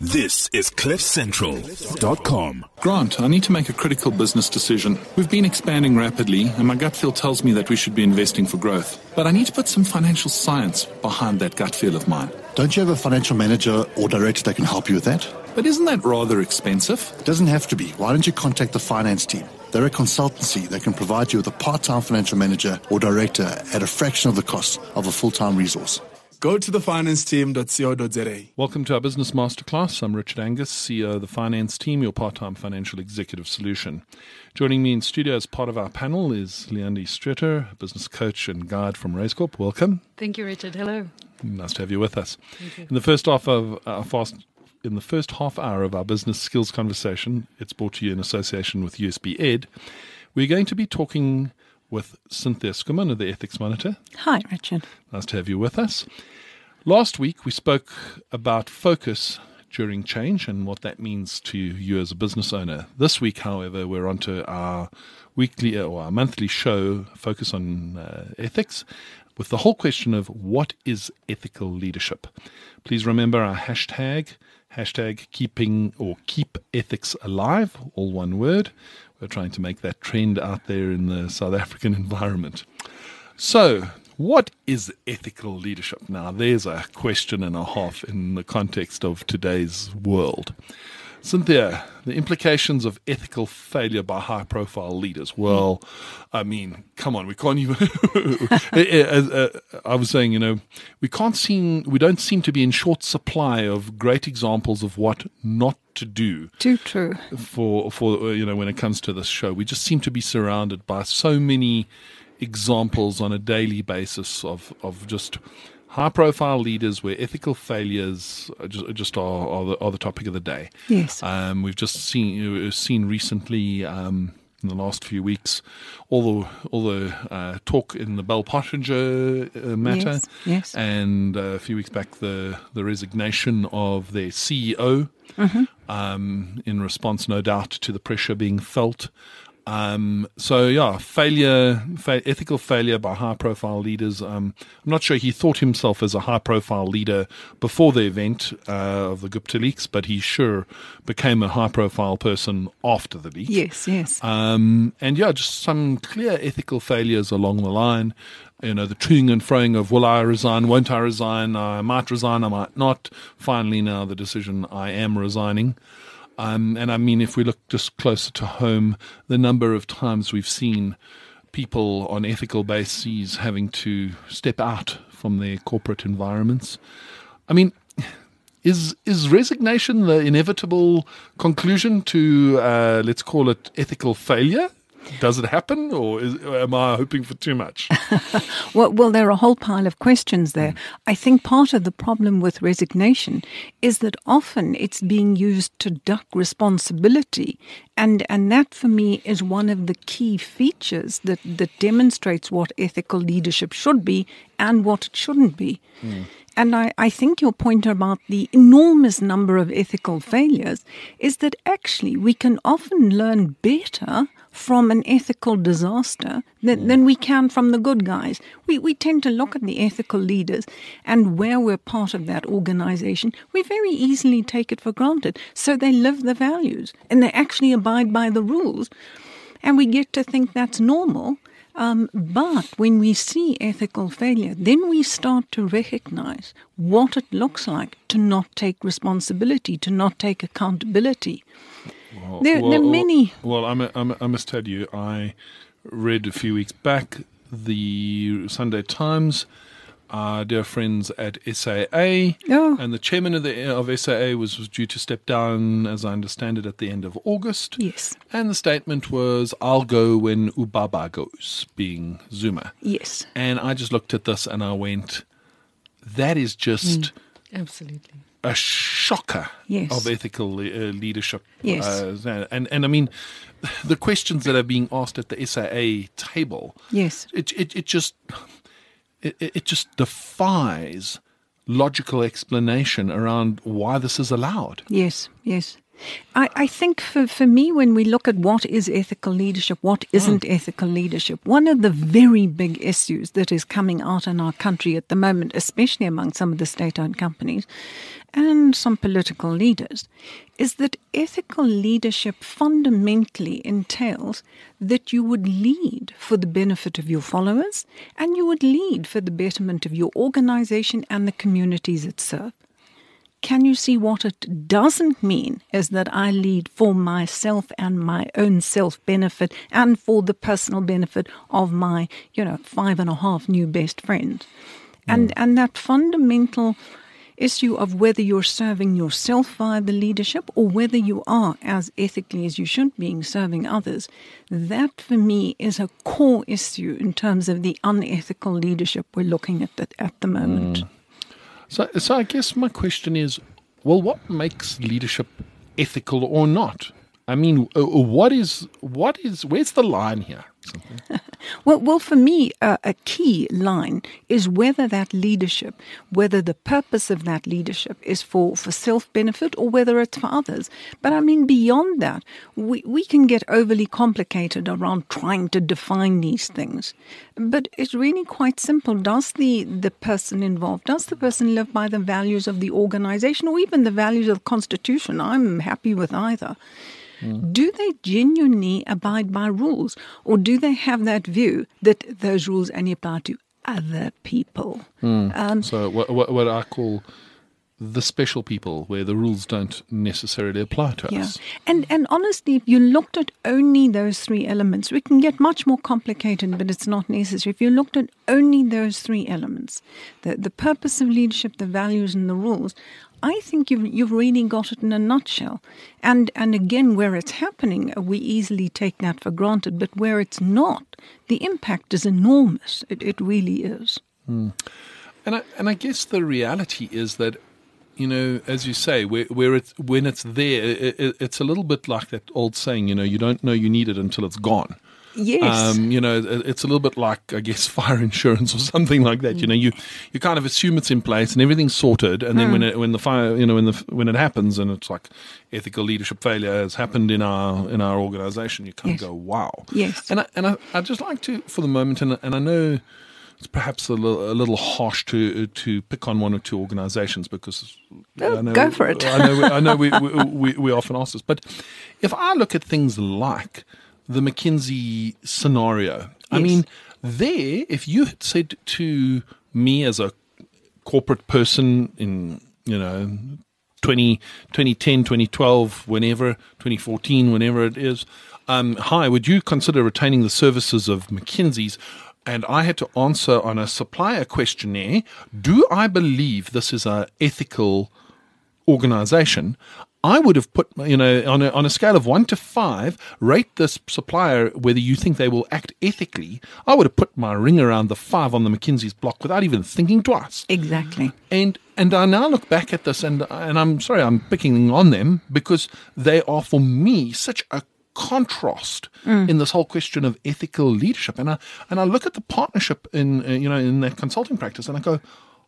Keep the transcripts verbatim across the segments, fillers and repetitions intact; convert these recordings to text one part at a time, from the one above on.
This is cliff central dot com. Grant, I need to make a critical business decision. We've been expanding rapidly, and my gut feel tells me that we should be investing for growth. But I need to put some financial science behind that gut feel of mine. Don't you have a financial manager or director that can help you with that? But isn't that rather expensive? It doesn't have to be. Why don't you contact the finance team? They're a consultancy that can provide you with a part-time financial manager or director at a fraction of the cost of a full-time resource. Go to the finance team dot co dot z a. Welcome to our Business Masterclass. I'm Richard Angus, C E O of the Finance Team, your part-time financial executive solution. Joining me in studio as part of our panel is Leandi Streeter, business coach and guide from RaceCorp. Welcome. Thank you, Richard. Hello. Nice to have you with us. Thank you. In the first half of our fast, in the first half hour of our business skills conversation, it's brought to you in association with U S B Ed. We're going to be talking with Cynthia Schoeman of the Ethics Monitor. Hi, Richard. Nice to have you with us. Last week, we spoke about focus during change and what that means to you as a business owner. This week, however, we're on to our weekly or our monthly show, Focus on uh, Ethics, with the whole question of what is ethical leadership. Please remember our hashtag, hashtag keeping or keep ethics alive, all one word. We're trying to make that trend out there in the South African environment. So, what is ethical leadership? Now, there's a question and a half in the context of today's world. Cynthia, the implications of ethical failure by high-profile leaders. Well, I mean, come on, we can't even. I was saying, you know, we can't seem, we don't seem to be in short supply of great examples of what not to do. Too true. For for you know, when it comes to this show, we just seem to be surrounded by so many examples on a daily basis of, of just high-profile leaders where ethical failures are just, just are, are, the, are the topic of the day. Yes. Um, we've just seen you know, seen recently um, in the last few weeks all the all the uh, talk in the Bell Pottinger uh, matter, Yes, yes. and uh, a few weeks back the the resignation of their C E O Mm-hmm. um, in response, no doubt, to the pressure being felt. Um, so yeah, failure, fa- ethical failure by high-profile leaders. Um, I'm not sure he thought himself as a high-profile leader before the event uh, of the Gupta leaks, but he sure became a high-profile person after the leak. Yes, yes. Um, and yeah, just some clear ethical failures along the line. You know, the toing and froing of will I resign, won't I resign, I might resign, I might not. Finally now the decision, I am resigning. Um, and I mean, if we look just closer to home, the number of times we've seen people on ethical bases having to step out from their corporate environments. I mean, is is resignation the inevitable conclusion to, uh, let's call it, ethical failure? Does it happen, or is, am I hoping for too much? well, well, there are a whole pile of questions there. Mm. I think part of the problem with resignation is that often it's being used to duck responsibility. And and that, for me, is one of the key features that, that demonstrates what ethical leadership should be and what it shouldn't be. Mm. And I, I think your point about the enormous number of ethical failures is that actually we can often learn better from an ethical disaster than, than we can from the good guys. We we tend to look at the ethical leaders, and where we're part of that organization, we very easily take it for granted. So they live the values and they actually abide by the rules. And we get to think that's normal. Um, but when we see ethical failure, then we start to recognize what it looks like to not take responsibility, to not take accountability. Well, there, well, there are many. Well, I'm a, I'm a, I must tell you, I read a few weeks back the Sunday Times. Our dear friends at S A A, oh. and the chairman of the of S A A was, was due to step down, as I understand it, at the end of August. Yes. And the statement was, I'll go when Ubaba goes, being Zuma. Yes. And I just looked at this and I went, that is just mm. Absolutely a shocker yes. of ethical uh, leadership. Yes. Uh, and, and I mean, the questions that are being asked at the S A A table, yes, it it, it just... It, it just defies logical explanation around why this is allowed. Yes, yes. I, I think for, for me, when we look at what is ethical leadership, what isn't mm. ethical leadership, one of the very big issues that is coming out in our country at the moment, especially among some of the state-owned companies and some political leaders, is that ethical leadership fundamentally entails that you would lead for the benefit of your followers and you would lead for the betterment of your organization and the communities it serves. Can you see what it doesn't mean is that I lead for myself and my own self-benefit and for the personal benefit of my, you know, five and a half new best friends. And, mm. and that fundamental issue of whether you're serving yourself via the leadership or whether you are, as ethically as you should be, serving others, that for me is a core issue in terms of the unethical leadership we're looking at the, at the moment. Mm. So, so I guess my question is, well, what makes leadership ethical or not? I mean, uh, what is, what is, where's the line here? well, well, for me, uh, a key line is whether that leadership, whether the purpose of that leadership is for, for self-benefit or whether it's for others. But I mean, beyond that, we, we can get overly complicated around trying to define these things. But it's really quite simple. Does the, the person involved, does the person live by the values of the organization or even the values of the Constitution? I'm happy with either. Do they genuinely abide by rules, or do they have that view that those rules only apply to other people? Mm. Um, so what, what, what I call the special people, where the rules don't necessarily apply to yeah. us. And and honestly, if you looked at only those three elements, we can get much more complicated, but it's not necessary. If you looked at only those three elements, the, the purpose of leadership, the values and the rules, I think you've, you've really got it in a nutshell. And and again, where it's happening, we easily take that for granted. But where it's not, the impact is enormous. It it really is. Mm. And I and I guess the reality is that, you know, as you say, where where it's when it's there, it, it, it's a little bit like that old saying, you know, you don't know you need it until it's gone. Yes. Um, you know, it's a little bit like, I guess, fire insurance or something like that. Mm. You know, you, you kind of assume it's in place and everything's sorted, and then mm. when it, when the fire, you know, when the when it happens, and it's like ethical leadership failure has happened in our in our organisation, you kind yes. of go, wow. Yes. And I, and I I just like to, for the moment, and and I know it's perhaps a little, a little harsh to to pick on one or two organisations because oh, I know, go for it. I know I know we, we we we often ask this, but if I look at things like the McKinsey scenario. Yes. I mean, there, if you had said to me as a corporate person in, you know, twenty, twenty ten, twenty twelve, whenever, twenty fourteen, whenever it is, um, hi, would you consider retaining the services of McKinsey's? And I had to answer on a supplier questionnaire, do I believe this is an ethical organization? I would have put, you know, on a, on a scale of one to five, rate this supplier whether you think they will act ethically. I would have put my ring around the five on the McKinsey's block without even thinking twice. Exactly. And and I now look back at this, and and I'm sorry, I'm picking on them because they are for me such a contrast mm. in this whole question of ethical leadership. And I and I look at the partnership in uh, you know in that consulting practice, and I go,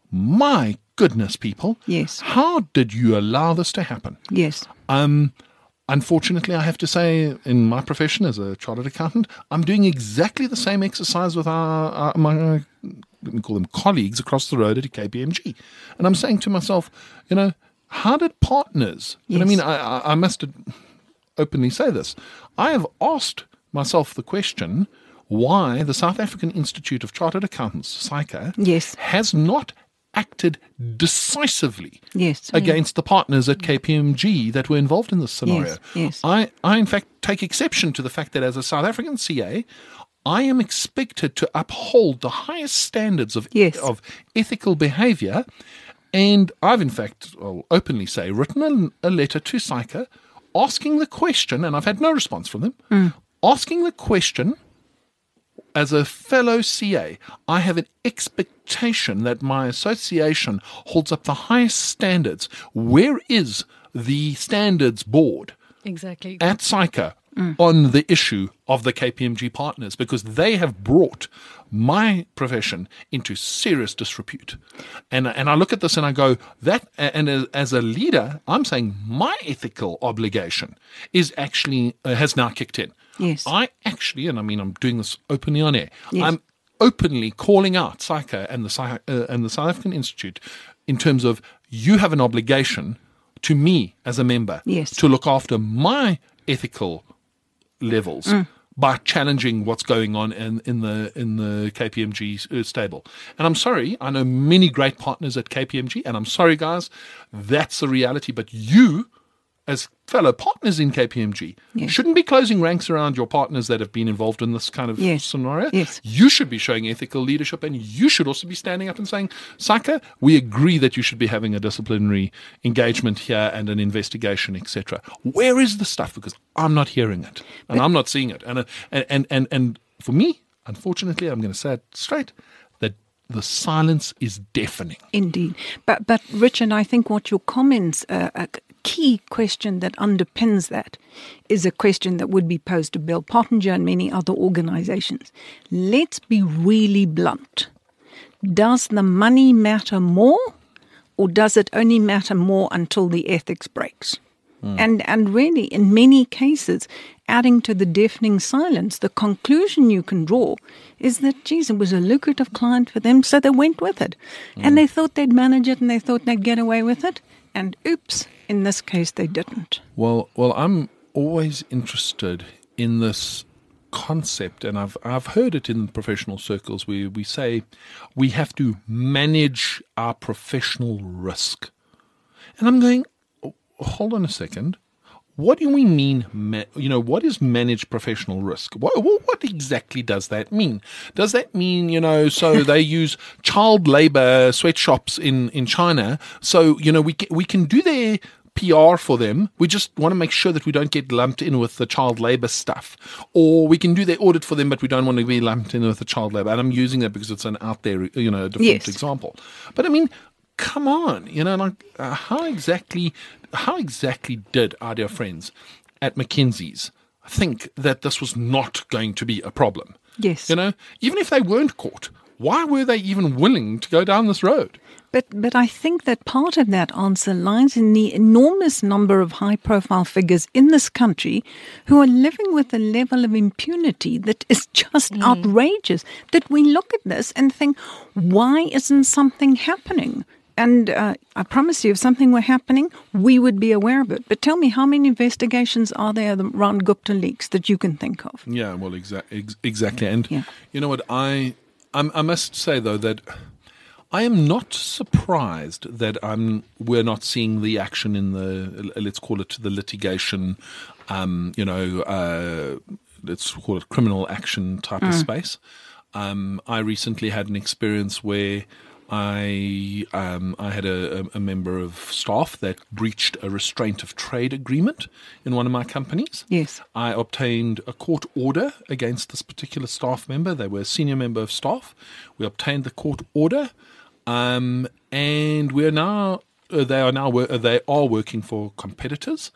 my goodness, people. Yes. How did you allow this to happen? Yes. Um, unfortunately, I have to say, in my profession as a chartered accountant, I'm doing exactly the same exercise with our, our my, let me call them colleagues across the road at K P M G. And I'm saying to myself, you know, how did partners, yes. and I mean, I, I must openly say this, I have asked myself the question why the South African Institute of Chartered Accountants, SAICA, yes. has not acted decisively yes, against yes. the partners at K P M G that were involved in this scenario. Yes, yes. I, I, in fact, take exception to the fact that as a South African C A, I am expected to uphold the highest standards of, yes. of ethical behavior. And I've, in fact, I'll openly say, written a, a letter to SAICA asking the question, and I've had no response from them, mm. asking the question, as a fellow C A, I have an expectation that my association holds up the highest standards. Where is the standards board exactly at SAICA mm. on the issue of the K P M G partners, because they have brought my profession into serious disrepute. And and I look at this and I go, that, and as, as a leader, I'm saying my ethical obligation is actually, uh, has now kicked in. Yes. I actually, and I mean, I'm doing this openly on air, yes. I'm openly calling out SAICA and the, uh, and the South African Institute in terms of, you have an obligation to me as a member yes. to look after my ethical levels mm. by challenging what's going on in, in the in the K P M G stable. And I'm sorry, I know many great partners at K P M G, and I'm sorry, guys, that's the reality. But you, as fellow partners in K P M G, yes. shouldn't be closing ranks around your partners that have been involved in this kind of yes. scenario. Yes. You should be showing ethical leadership, and you should also be standing up and saying, SAICA, we agree that you should be having a disciplinary engagement here and an investigation, et cetera. Where is the stuff? Because I'm not hearing it, and but, I'm not seeing it. And, uh, and, and, and, and for me, unfortunately, I'm going to say it straight, that the silence is deafening. Indeed. But, but Richard, I think what your comments uh, uh, key question that underpins that is a question that would be posed to Bell Pottinger and many other organizations. Let's be really blunt. Does the money matter more, or does it only matter more until the ethics breaks? Mm. And and really, in many cases, adding to the deafening silence, the conclusion you can draw is that, geez, it was a lucrative client for them, so they went with it. Mm. And they thought they'd manage it and they thought they'd get away with it. And oops, in this case, they didn't. Well, well, I'm always interested in this concept, and I've I've heard it in professional circles where we say we have to manage our professional risk. And I'm going, hold on a second. What do we mean, ma- you know, what is managed professional risk? What, what exactly does that mean? Does that mean, you know, so they use child labor sweatshops in, in China, so, you know, we can, we can do their P R for them. We just want to make sure that we don't get lumped in with the child labor stuff. Or we can do their audit for them, but we don't want to be lumped in with the child labor. And I'm using that because it's an out there, you know, different yes. example. But I mean, come on, you know, like uh, how exactly, how exactly did our dear friends at McKinsey's think that this was not going to be a problem? Yes. You know, even if they weren't caught, why were they even willing to go down this road? But but I think that part of that answer lies in the enormous number of high-profile figures in this country who are living with a level of impunity that is just mm. outrageous, that we look at this and think, why isn't something happening? And uh, I promise you, if something were happening, we would be aware of it. But tell me, how many investigations are there around Gupta leaks that you can think of? Yeah, well, exa- ex- exactly. And yeah. you know what, I, I'm, I must say, though, that I am not surprised that I'm, we're not seeing the action in the, let's call it the litigation, um, you know, uh, let's call it criminal action type mm. of space. Um, I recently had an experience where I um, I had a, a member of staff that breached a restraint of trade agreement in one of my companies. Yes. I obtained a court order against this particular staff member. They were a senior member of staff. We obtained the court order, um, and we are now uh, they are now uh, they are working for competitors,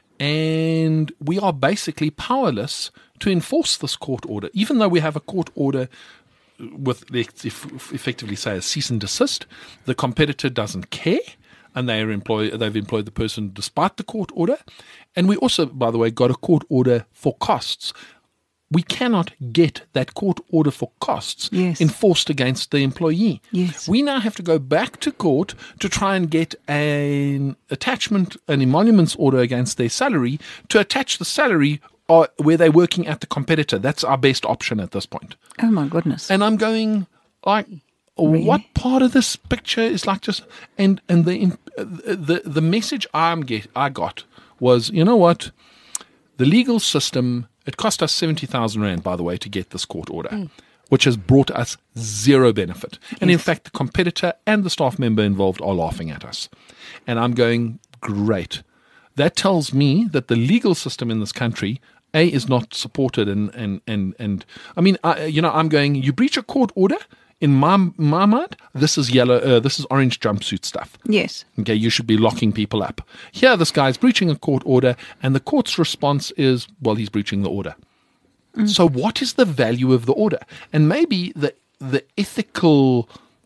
and we are basically powerless to enforce this court order, even though we have a court order with, let's effectively say, a cease and desist. The competitor doesn't care, and they are employ, they've employed the person despite the court order. And we also, by the way, got a court order for costs. We cannot get that court order for costs yes. enforced against the employee. Yes. We now have to go back to court to try and get an attachment, an emoluments order against their salary to attach the salary or where they're working at the competitor. That's our best option at this point. Oh, my goodness. And I'm going, like, really? What part of this picture is like just, and and the the the message I'm get I got was, you know what, the legal system, it cost us seventy thousand rand, by the way, to get this court order, mm. which has brought us zero benefit. Yes. And in fact, the competitor and the staff member involved are laughing at us. And I'm going, great. That tells me that the legal system in this country, A, is not supported, and, and, and, and I mean, I, you know, I'm going, you breach a court order, in my my mind, this is yellow, uh, this is orange jumpsuit stuff. Yes. Okay, you should be locking people up. Here, this guy's breaching a court order, and the court's response is, well, he's breaching the order. Mm. So what is the value of the order? And maybe the the ethical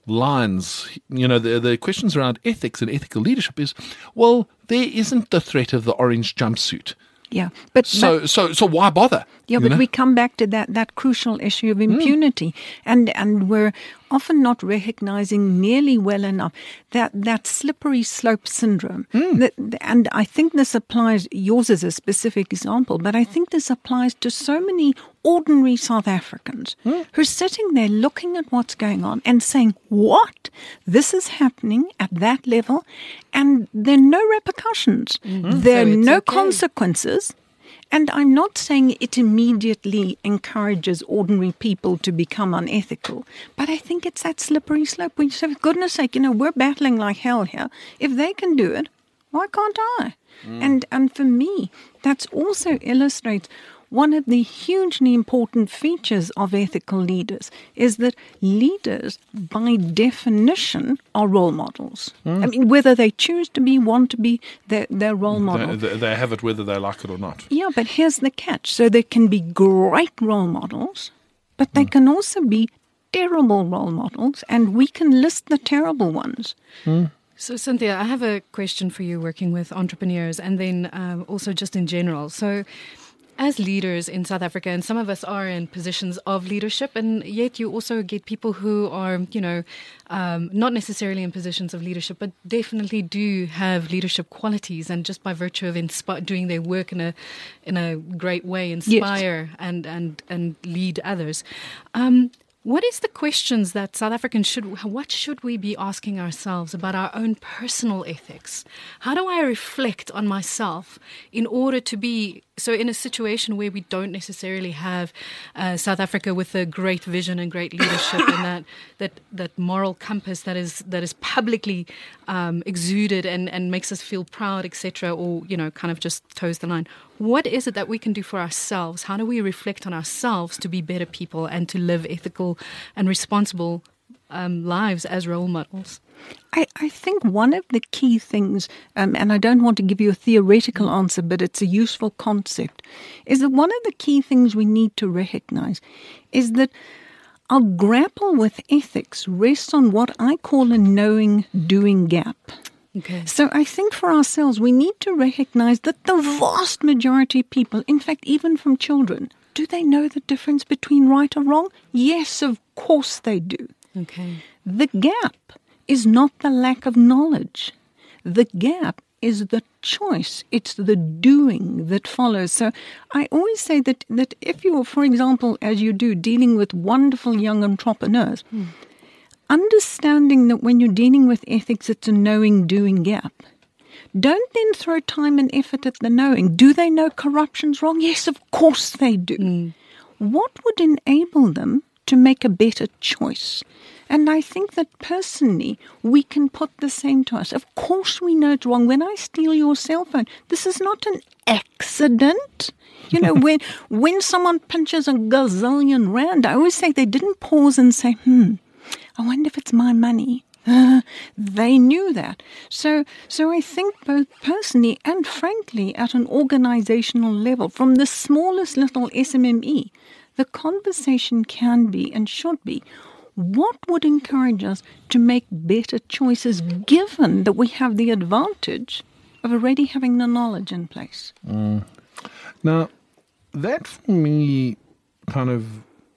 lines, you know, the, the questions around ethics and ethical leadership is, well, there isn't the threat of the orange jumpsuit. Yeah, but so but, so so why bother? Yeah, but know? we come back to that that crucial issue of impunity, mm. and and we're often not recognizing nearly well enough that that slippery slope syndrome. Mm. That, and I think this applies. Yours is a specific example, but I think this applies to so many ordinary South Africans mm. who are sitting there looking at what's going on and saying, "What? This is happening at that level, and there are no repercussions. Mm. There are so no okay. consequences." And I'm not saying it immediately encourages ordinary people to become unethical, but I think it's that slippery slope. We say, for goodness sake, you know, we're battling like hell here. If they can do it, why can't I? Mm. And and for me, that also illustrates one of the hugely important features of ethical leaders is that leaders, by definition, are role models. Mm. I mean, whether they choose to be, want to be, they're, they're role models. They, they have it whether they like it or not. Yeah, but here's the catch. So they can be great role models, but they mm. can also be terrible role models, and we can list the terrible ones. Mm. So, Cynthia, I have a question for you working with entrepreneurs and then um, also just in general. So, as leaders in South Africa, and some of us are in positions of leadership, and yet you also get people who are, you know, um, not necessarily in positions of leadership, but definitely do have leadership qualities, and just by virtue of inspi- doing their work in a in a great way, inspire yes. and, and, and lead others. Um, What is the questions that South Africans should, what should we be asking ourselves about our own personal ethics? How do I reflect on myself in order to be, so in a situation where we don't necessarily have uh, South Africa with a great vision and great leadership and that, that, that moral compass that is, that is publicly um, exuded and, and makes us feel proud, et cetera, or, you know, kind of just toes the line. What is it that we can do for ourselves? How do we reflect on ourselves to be better people and to live ethical and responsible um, lives as role models? I, I think one of the key things, um, and I don't want to give you a theoretical answer, but it's a useful concept, is that one of the key things we need to recognize is that our grapple with ethics rests on what I call a knowing-doing gap. Okay. So I think for ourselves, we need to recognize that the vast majority of people, in fact, even from children, do they know the difference between right or wrong? Yes, of course they do. Okay. The gap is not the lack of knowledge. The gap is the choice. It's the doing that follows. So I always say that, that if you're, for example, as you do, dealing with wonderful young entrepreneurs, hmm. understanding that when you're dealing with ethics, it's a knowing-doing gap. Don't then throw time and effort at the knowing. Do they know corruption's wrong? Yes, of course they do. Mm. What would enable them to make a better choice? And I think that personally, we can put the same to us. Of course we know it's wrong. When I steal your cell phone, this is not an accident. You know, when when someone pinches a gazillion rand, I always say they didn't pause and say, hmm, I wonder if it's my money. Uh, they knew that. So so I think both personally and frankly at an organizational level, from the smallest little S M M E, the conversation can be and should be, what would encourage us to make better choices given that we have the advantage of already having the knowledge in place? Mm. Now, that for me kind of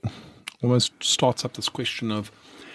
almost starts up this question of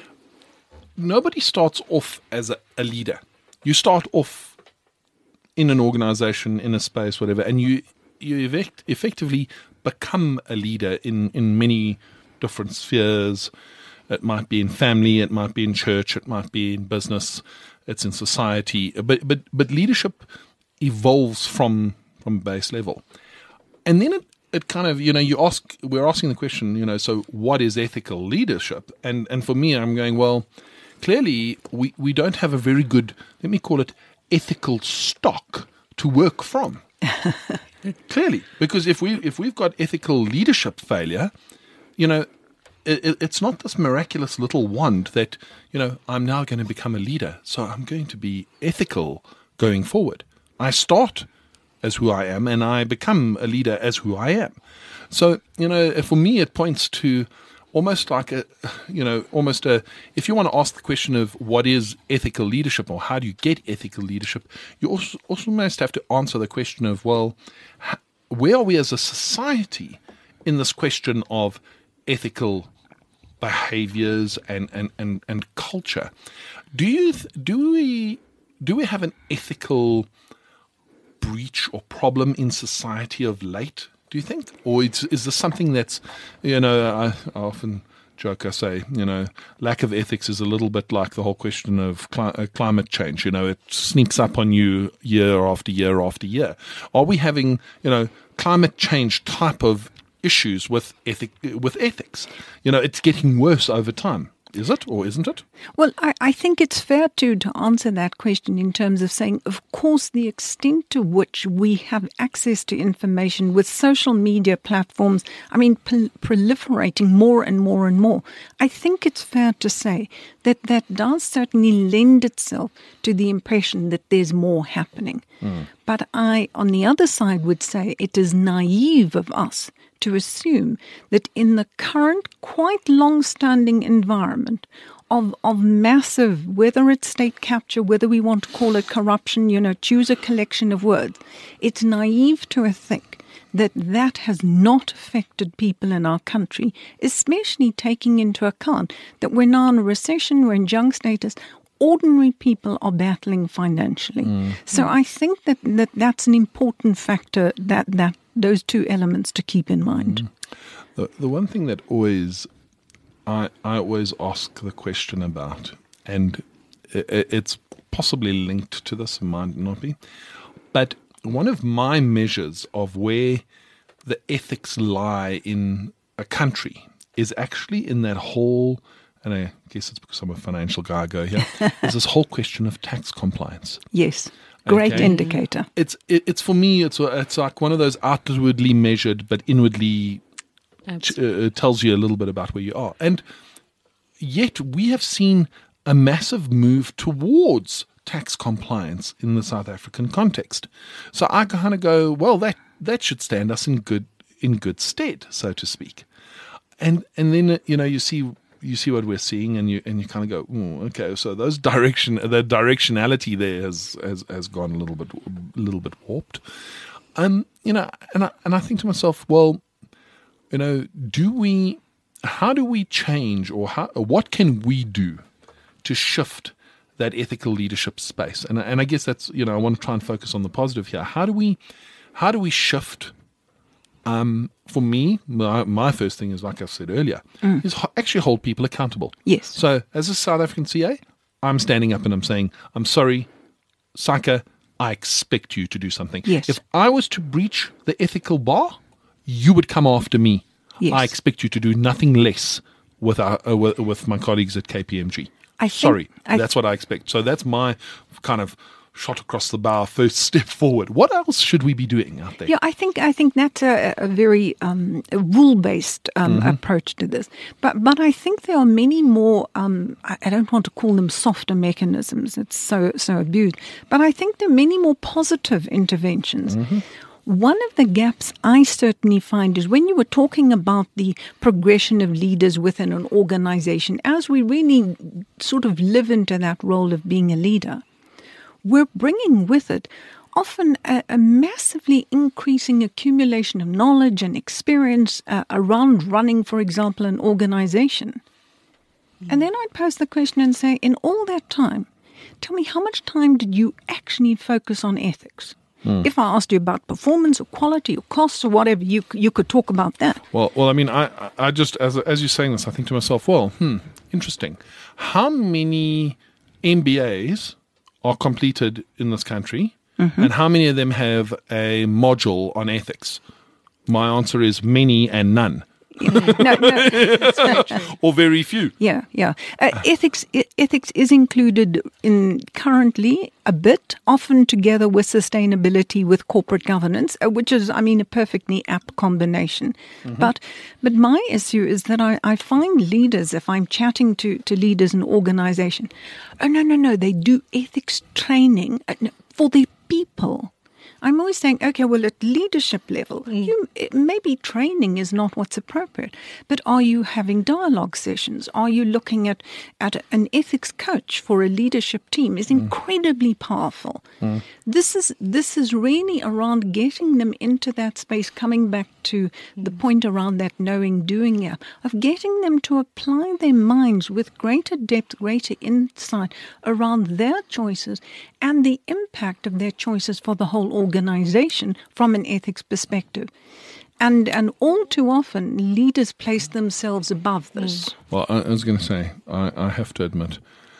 nobody starts off as a, a leader. You start off in an organization, in a space, whatever, and you you effect, effectively become a leader in, in many different spheres. It might be in family, it might be in church, it might be in business, it's in society. But but but leadership evolves from from base level. And then it, it kind of, you know, you ask, we're asking the question, you know, so what is ethical leadership? And and for me, I'm going, well, clearly we, we don't have a very good, let me call it, ethical stock to work from. Clearly, because if we if we've got ethical leadership failure, you know, it, it's not this miraculous little wand that, you know, I'm now going to become a leader, so I'm going to be ethical going forward. I start as who I am, and I become a leader as who I am. So, you know, for me, it points to almost like a, you know, almost a, if you want to ask the question of what is ethical leadership or how do you get ethical leadership, you also, also almost have to answer the question of, well, where are we as a society in this question of ethical behaviors and, and, and, and culture? Do you, do we, do we have an ethical breach or problem in society of late, do you think? Or it's, is this something that's, you know, I, I often joke, I say, you know, lack of ethics is a little bit like the whole question of cli- uh, climate change. You know, it sneaks up on you year after year after year. Are we having, you know, climate change type of issues with ethic, with ethics? You know, it's getting worse over time. Is it or isn't it? Well, I, I think it's fair to, to answer that question in terms of saying, of course, the extent to which we have access to information with social media platforms, I mean, pl- proliferating more and more and more. I think it's fair to say that that does certainly lend itself to the impression that there's more happening. Mm. But I, on the other side, would say it is naive of us to assume that in the current quite long-standing environment of of massive, whether it's state capture, whether we want to call it corruption, you know, choose a collection of words, it's naive to think that that has not affected people in our country, especially taking into account that we're now in a recession, we're in junk status, ordinary people are battling financially. Mm. So I think that, that that's an important factor, that that those two elements to keep in mind. Mm. The the one thing that always I I always ask the question about, and it, it's possibly linked to this, it might not be, but one of my measures of where the ethics lie in a country is actually in that whole, and I guess it's because I'm a financial guy I go here, is this whole question of tax compliance. Yes. Great okay. indicator. It's it, it's for me. It's it's like one of those outwardly measured, but inwardly uh, tells you a little bit about where you are. And yet we have seen a massive move towards tax compliance in the South African context. So I kind of go, well, that that should stand us in good in good stead, so to speak. And and then you know you see. You see what we're seeing, and you and you kind of go, oh, okay. So those direction, the directionality there has, has has gone a little bit, a little bit warped. Um, you know, and I and I think to myself, well, you know, do we? How do we change, or how? Or what can we do to shift that ethical leadership space? And and I guess that's, you know, I want to try and focus on the positive here. How do we? How do we shift? Um, for me, my, my first thing is, like I said earlier, mm. is ho- actually hold people accountable. Yes. So as a South African C A, I'm standing up and I'm saying, I'm sorry, SAICA, I expect you to do something. Yes. If I was to breach the ethical bar, you would come after me. Yes. I expect you to do nothing less with our, uh, with, with my colleagues at K P M G. I sorry, I that's what I expect. So that's my kind of shot across the bow, first step forward. What else should we be doing out there? Yeah, I think I think that's a, a very um, rule-based um, mm-hmm. approach to this. But but I think there are many more. Um, I, I don't want to call them softer mechanisms. It's so so abused. But I think there are many more positive interventions. Mm-hmm. One of the gaps I certainly find is when you were talking about the progression of leaders within an organization, as we really sort of live into that role of being a leader, we're bringing with it often a, a massively increasing accumulation of knowledge and experience uh, around running, for example, an organization. Mm. And then I'd pose the question and say, in all that time, tell me, how much time did you actually focus on ethics? Mm. If I asked you about performance or quality or costs or whatever, you you could talk about that. Well, well, I mean, I I just, as as you're saying this, I think to myself, well, hmm, interesting. How many M B As are completed in this country, mm-hmm. and how many of them have a module on ethics? My answer is many and none. no, no. Or very few. Yeah, yeah. Uh, ethics, e- ethics is included in currently a bit, often together with sustainability, with corporate governance, uh, which is, I mean, a perfectly apt combination. Mm-hmm. But, but my issue is that I, I find leaders, if I'm chatting to, to leaders in organization, oh no, no, no, they do ethics training for their people. I'm always saying, okay, well, at leadership level, mm. you, maybe training is not what's appropriate, but are you having dialogue sessions? Are you looking at, at an ethics coach for a leadership team? Is incredibly mm. powerful. Mm. This is this is really around getting them into that space, coming back to mm. the point around that knowing, doing, yeah, of getting them to apply their minds with greater depth, greater insight around their choices and the impact of their choices for the whole organization from an ethics perspective. And and all too often, leaders place themselves above this. Well, I was going to say, I, I have to admit,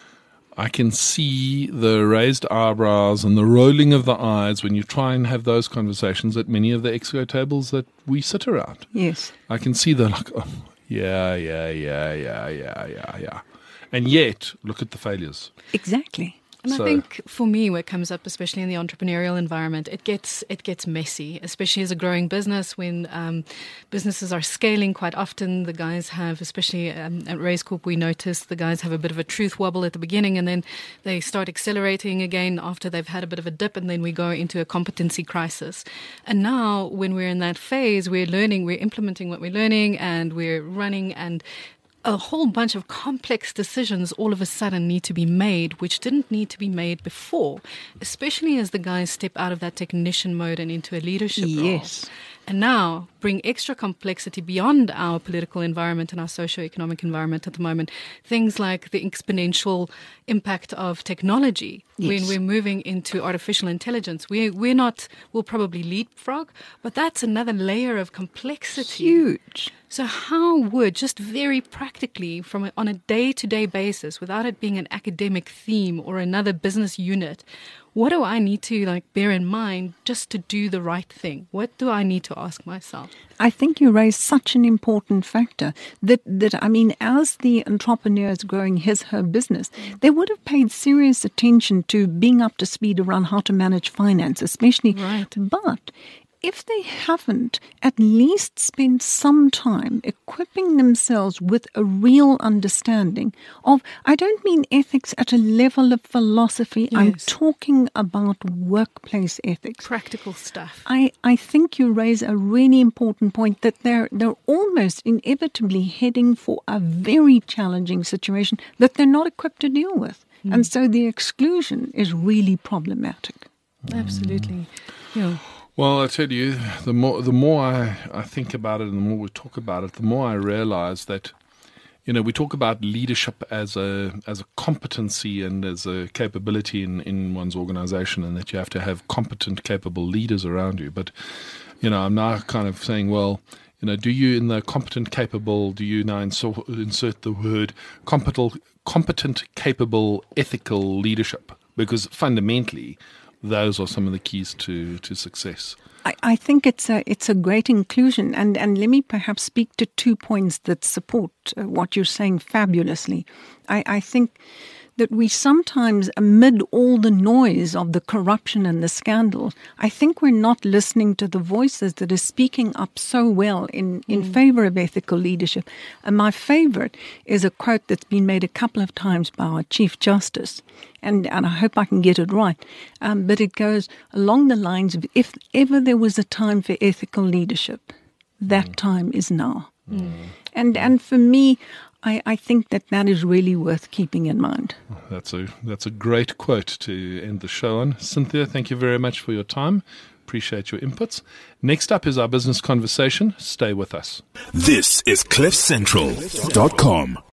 I can see the raised eyebrows and the rolling of the eyes when you try and have those conversations at many of the exco tables that we sit around. Yes. I can see the like, oh, yeah, yeah, yeah, yeah, yeah, yeah, yeah. And yet, look at the failures. Exactly. And So- I think for me, what comes up, especially in the entrepreneurial environment, it gets it gets messy, especially as a growing business. When um, businesses are scaling, quite often the guys have, especially um, at Raise Corp, we notice the guys have a bit of a truth wobble at the beginning, and then they start accelerating again after they've had a bit of a dip, and then we go into a competency crisis. And now, when we're in that phase, we're learning, we're implementing what we're learning, and we're running, and a whole bunch of complex decisions all of a sudden need to be made, which didn't need to be made before, especially as the guys step out of that technician mode and into a leadership role. Yes. And now bring extra complexity beyond our political environment and our socio-economic environment at the moment. Things like the exponential impact of technology. Yes. When we're moving into artificial intelligence, we, we're not, we'll probably leapfrog, but that's another layer of complexity. Huge. So how would, just very practically, from a, on a day-to-day basis, without it being an academic theme or another business unit, what do I need to like bear in mind just to do the right thing? What do I need to ask myself? I think you raise such an important factor that, that, I mean, as the entrepreneur is growing his, her business, they would have paid serious attention to being up to speed around how to manage finance, especially. Right. But if they haven't at least spent some time equipping themselves with a real understanding of, I don't mean ethics at a level of philosophy, I'm Yes. talking about workplace ethics. Practical stuff. I, I think you raise a really important point that they're they're almost inevitably heading for a very challenging situation that they're not equipped to deal with. Mm. And so the exclusion is really problematic. Absolutely. Yeah. Well, I tell you, the more the more I, I think about it and the more we talk about it, the more I realize that, you know, we talk about leadership as a as a competency and as a capability in, in one's organization, and that you have to have competent, capable leaders around you. But, you know, I'm now kind of saying, well, you know, do you in the competent, capable, do you now insert, insert the word competent, competent, capable, ethical leadership? Because fundamentally, those are some of the keys to, to success. I, I think it's a it's a great inclusion, and, and let me perhaps speak to two points that support uh, what you're saying fabulously. I, I think that we sometimes, amid all the noise of the corruption and the scandals, I think we're not listening to the voices that are speaking up so well in, in mm. favor of ethical leadership. And my favorite is a quote that's been made a couple of times by our Chief Justice, and, and I hope I can get it right. Um, but it goes along the lines of, if ever there was a time for ethical leadership, that mm. time is now. Mm. And and for me, I, I think that that is really worth keeping in mind. That's a that's a great quote to end the show on. Cynthia, thank you very much for your time. Appreciate your inputs. Next up is our business conversation. Stay with us. This is cliff central dot com.